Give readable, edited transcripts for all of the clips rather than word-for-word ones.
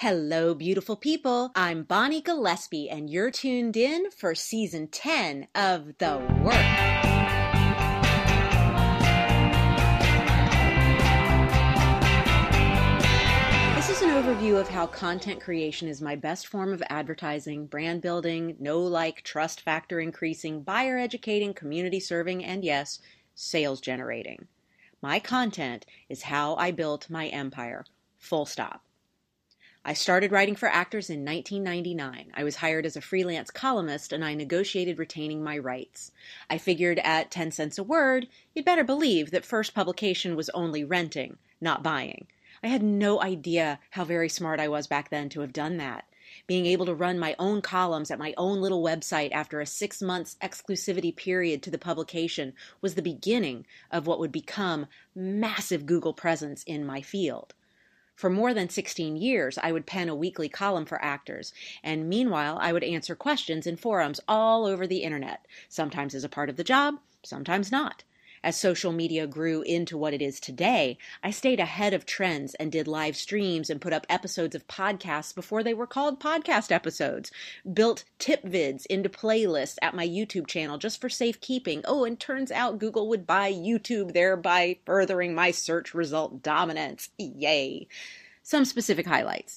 Hello, beautiful people. I'm Bonnie Gillespie, and you're tuned in for Season 10 of The Work. This is an overview of how content creation is my best form of advertising, brand building, know-like, trust factor increasing, buyer educating, community serving, and yes, sales generating. My content is how I built my empire. Full stop. I started writing for actors in 1999. I was hired as a freelance columnist and I negotiated retaining my rights. I figured at 10 cents a word, you'd better believe that first publication was only renting, not buying. I had no idea how very smart I was back then to have done that. Being able to run my own columns at my own little website after a 6 months exclusivity period to the publication was the beginning of what would become massive Google presence in my field. For more than 16 years, I would pen a weekly column for actors, and meanwhile, I would answer questions in forums all over the internet, sometimes as a part of the job, sometimes not. As social media grew into what it is today, I stayed ahead of trends and did live streams and put up episodes of podcasts before they were called podcast episodes, built tip vids into playlists at my YouTube channel just for safekeeping. Oh, and turns out Google would buy YouTube, thereby furthering my search result dominance. Yay! Some specific highlights.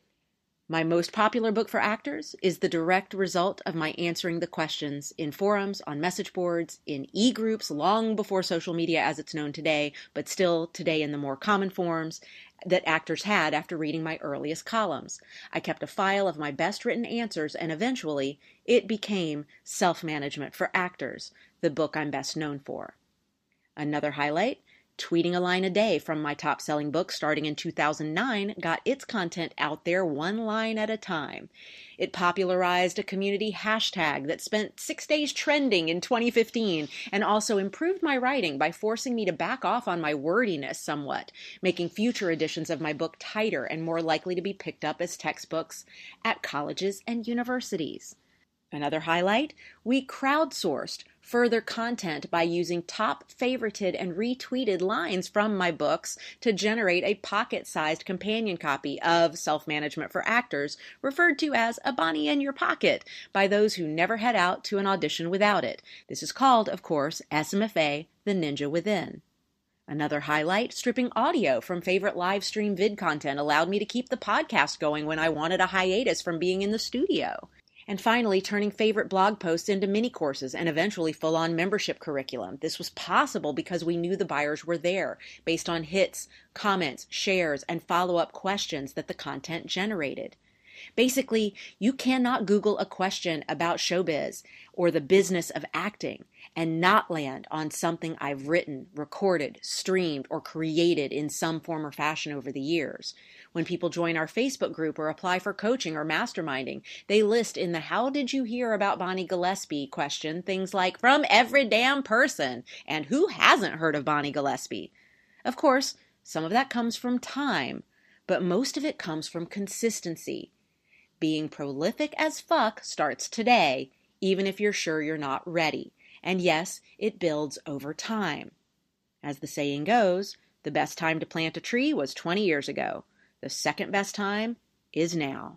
My most popular book for actors is the direct result of my answering the questions in forums, on message boards, in e-groups long before social media as it's known today, but still today in the more common forms that actors had after reading my earliest columns. I kept a file of my best written answers and eventually it became Self-Management for Actors, the book I'm best known for. Another highlight, tweeting a line a day from my top-selling book starting in 2009 got its content out there one line at a time. It popularized a community hashtag that spent 6 days trending in 2015 and also improved my writing by forcing me to back off on my wordiness somewhat, making future editions of my book tighter and more likely to be picked up as textbooks at colleges and universities. Another highlight, we crowdsourced further content by using top favorited and retweeted lines from my books to generate a pocket-sized companion copy of Self-Management for Actors, referred to as a Bonnie in your pocket by those who never head out to an audition without it. This is called, of course, SMFA, The Ninja Within. Another highlight, stripping audio from favorite live stream vid content allowed me to keep the podcast going when I wanted a hiatus from being in the studio. And finally, turning favorite blog posts into mini courses and eventually full-on membership curriculum. This was possible because we knew the buyers were there, based on hits, comments, shares, and follow-up questions that the content generated. Basically, you cannot Google a question about showbiz or the business of acting and not land on something I've written, recorded, streamed, or created in some form or fashion over the years. When people join our Facebook group or apply for coaching or masterminding, they list in the "How did you hear about Bonnie Gillespie?" question things like "from every damn person" and "who hasn't heard of Bonnie Gillespie?" Of course, some of that comes from time, but most of it comes from consistency. Being prolific as fuck starts today, even if you're sure you're not ready. And yes, it builds over time. As the saying goes, the best time to plant a tree was 20 years ago. The second best time is now.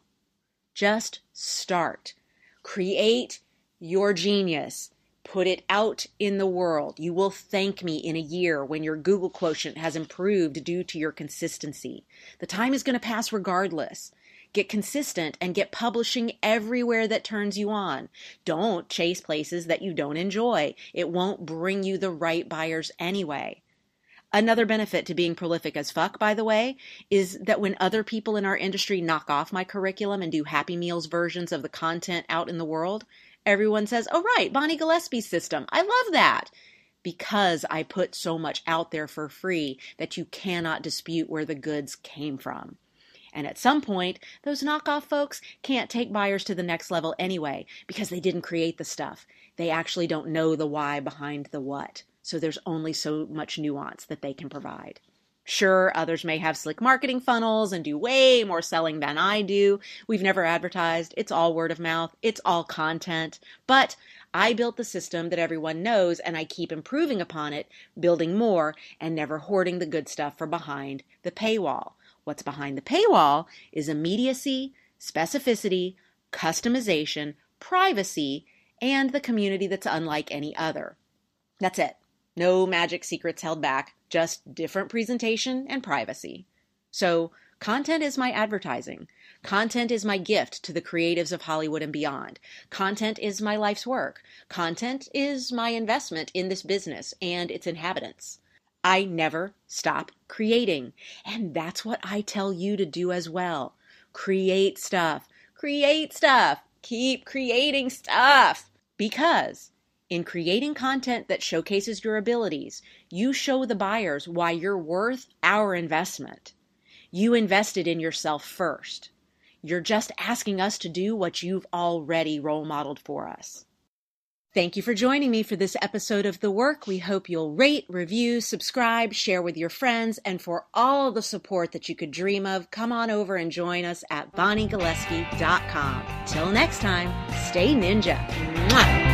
Just start. Create your genius. Put it out in the world. You will thank me in a year when your Google quotient has improved due to your consistency. The time is going to pass regardless. Get consistent and get publishing everywhere that turns you on. Don't chase places that you don't enjoy. It won't bring you the right buyers anyway. Another benefit to being prolific as fuck, by the way, is that when other people in our industry knock off my curriculum and do Happy Meals versions of the content out in the world, everyone says, "Oh right, Bonnie Gillespie's system. I love that." Because I put so much out there for free that you cannot dispute where the goods came from. And at some point, those knockoff folks can't take buyers to the next level anyway because they didn't create the stuff. They actually don't know the why behind the what. So there's only so much nuance that they can provide. Sure, others may have slick marketing funnels and do way more selling than I do. We've never advertised. It's all word of mouth. It's all content. But I built the system that everyone knows, and I keep improving upon it, building more, and never hoarding the good stuff for behind the paywall. What's behind the paywall is immediacy, specificity, customization, privacy, and the community that's unlike any other. That's it. No magic secrets held back, just different presentation and privacy. So, content is my advertising. Content is my gift to the creatives of Hollywood and beyond. Content is my life's work. Content is my investment in this business and its inhabitants. I never stop creating. And that's what I tell you to do as well. Create stuff. Create stuff. Keep creating stuff. Because in creating content that showcases your abilities, you show the buyers why you're worth our investment. You invested in yourself first. You're just asking us to do what you've already role modeled for us. Thank you for joining me for this episode of The Work. We hope you'll rate, review, subscribe, share with your friends, and for all the support that you could dream of, come on over and join us at BonnieGillespie.com. Till next time, stay ninja. Mwah!